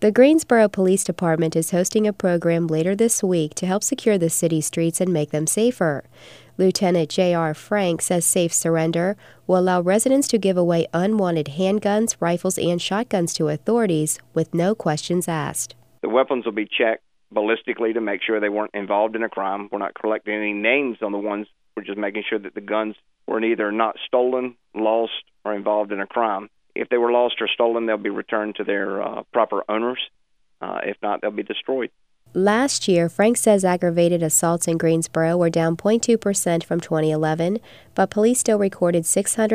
The Greensboro Police Department is hosting a program later this week to help secure the city streets and make them safer. Lieutenant J.R. Frank says Safe Surrender will allow residents to give away unwanted handguns, rifles, and shotguns to authorities with no questions asked. The weapons will be checked ballistically to make sure they weren't involved in a crime. We're not collecting any names on the ones. We're just making sure that the guns were either not stolen, lost, or involved in a crime. If they were lost or stolen, they'll be returned to their proper owners. If not, they'll be destroyed. Last year, Frank says aggravated assaults in Greensboro were down 0.2% from 2011, but police still recorded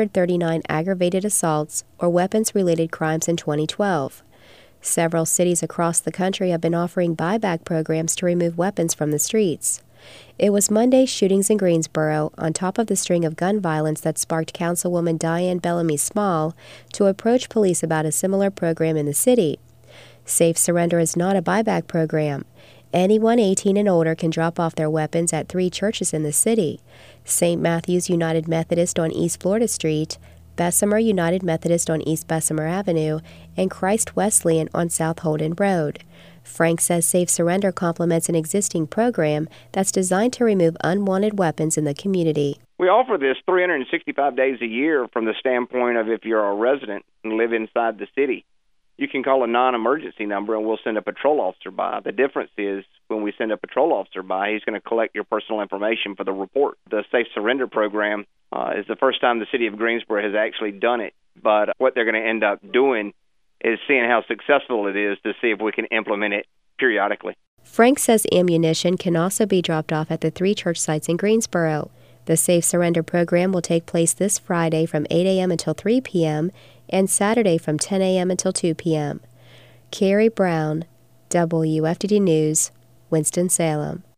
639 aggravated assaults or weapons-related crimes in 2012. Several cities across the country have been offering buyback programs to remove weapons from the streets. It was Monday's shootings in Greensboro, on top of the string of gun violence that sparked Councilwoman Diane Bellamy Small to approach police about a similar program in the city. Safe Surrender is not a buyback program. Anyone 18 and older can drop off their weapons at 3 churches in the city: St. Matthew's United Methodist on East Florida Street, Bessemer United Methodist on East Bessemer Avenue, and Christ Wesleyan on South Holden Road. Frank says Safe Surrender complements an existing program that's designed to remove unwanted weapons in the community. We offer this 365 days a year from the standpoint of if you're a resident and live inside the city. You can call a non-emergency number and we'll send a patrol officer by. The difference is when we send a patrol officer by, he's going to collect your personal information for the report. The Safe Surrender program is the first time the city of Greensboro has actually done it. But what they're going to end up doing is seeing how successful it is to see if we can implement it periodically. Frank says ammunition can also be dropped off at the 3 church sites in Greensboro. The Safe Surrender program will take place this Friday from 8 a.m. until 3 p.m. and Saturday from 10 a.m. until 2 p.m. Carrie Brown, WFDD News, Winston-Salem.